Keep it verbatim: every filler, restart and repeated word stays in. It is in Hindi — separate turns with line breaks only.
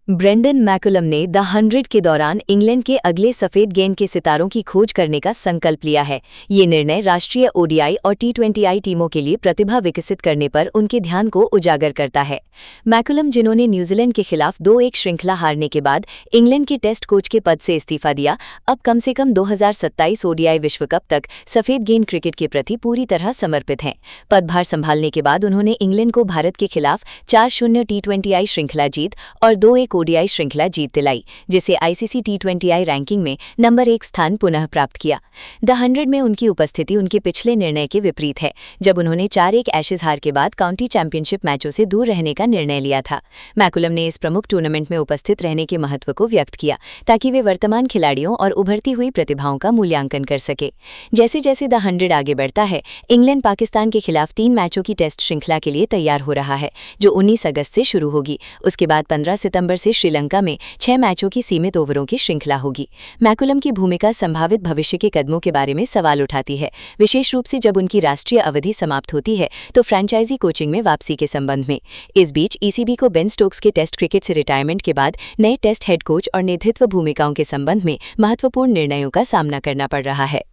ब्रेंडन मैकुलम ने द हंड्रेड के दौरान इंग्लैंड के अगले सफेद गेंद के सितारों की खोज करने का संकल्प लिया है। ये निर्णय राष्ट्रीय ओडीआई और टी ट्वेंटी आई टीमों के लिए प्रतिभा विकसित करने पर उनके ध्यान को उजागर करता है। मैकुलम, जिन्होंने न्यूजीलैंड के खिलाफ दो एक श्रृंखला हारने के बाद इंग्लैंड के टेस्ट कोच के पद से इस्तीफा दिया, अब कम से कम दो हज़ार सत्ताईस ओडीआई विश्व कप तक सफेद गेंद क्रिकेट के प्रति पूरी तरह समर्पित हैं। पदभार संभालने के बाद उन्होंने इंग्लैंड को भारत के खिलाफ चार शून्य टी ट्वेंटी आई श्रृंखला जीत और दो एक ओडीआई श्रृंखला जीत दिलाई, जिसे ICC T twenty I ranking में नंबर एक स्थान पुनः प्राप्त किया। द हंड्रेड में उनकी उपस्थिति उनके पिछले निर्णय के विपरीत है, जब उन्होंने चार एक एशेज हार के बाद काउंटी चैंपियनशिप मैचों से दूर रहने का निर्णय लिया था। मैकुलम ने इस प्रमुख टूर्नामेंट में उपस्थित रहने के महत्व को व्यक्त किया, ताकि वे वर्तमान खिलाड़ियों और उभरती हुई प्रतिभाओं का मूल्यांकन कर सके। जैसे जैसे द हंड्रेड आगे बढ़ता है, इंग्लैंड पाकिस्तान के खिलाफ तीन मैचों की टेस्ट श्रृंखला के लिए तैयार हो रहा है, जो उन्नीस अगस्त से शुरू होगी। उसके बाद पंद्रह सितंबर से श्रीलंका में छह मैचों की सीमित ओवरों की श्रृंखला होगी। मैकुलम की भूमिका संभावित भविष्य के कदमों के बारे में सवाल उठाती है, विशेष रूप से जब उनकी राष्ट्रीय अवधि समाप्त होती है तो फ्रेंचाइजी कोचिंग में वापसी के संबंध में। इस बीच ईसीबी को बेन स्टोक्स के टेस्ट क्रिकेट से रिटायरमेंट के बाद नए टेस्ट हेड कोच और नेतृत्व भूमिकाओं के संबंध में महत्वपूर्ण निर्णयों का सामना करना पड़ रहा है।